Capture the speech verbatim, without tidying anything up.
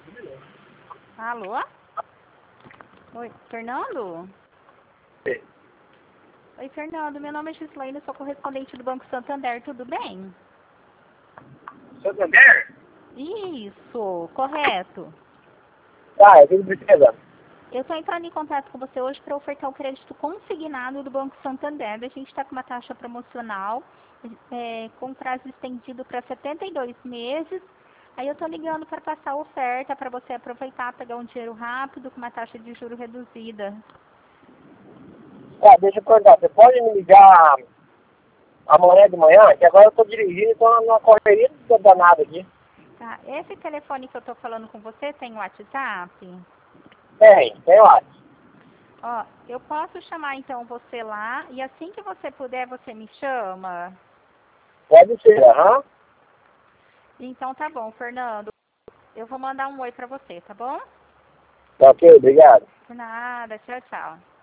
Alô? Oi, Fernando? Sim. Oi, Fernando. Meu nome é Gislaine, sou correspondente do Banco Santander. Tudo bem? Santander? Isso, correto. Tá, eu tenho precisa. Eu estou entrando em contato com você hoje para ofertar o crédito consignado do Banco Santander. A gente está com uma taxa promocional é, com prazo estendido para setenta e dois meses. Aí eu estou ligando para passar a oferta para você aproveitar, pegar um dinheiro rápido com uma taxa de juros reduzida. Tá, deixa eu perguntar, você pode me ligar amanhã de manhã? Que agora eu tô dirigindo e tô numa correria do danado aqui. Tá? Esse telefone que eu estou falando com você tem WhatsApp? Tem, tem lá. Ó, eu posso chamar então você lá e assim que você puder você me chama? Pode ser, aham. Então tá bom, Fernando. Eu vou mandar um oi pra você, tá bom? Tá ok, obrigado. De nada, tchau, tchau.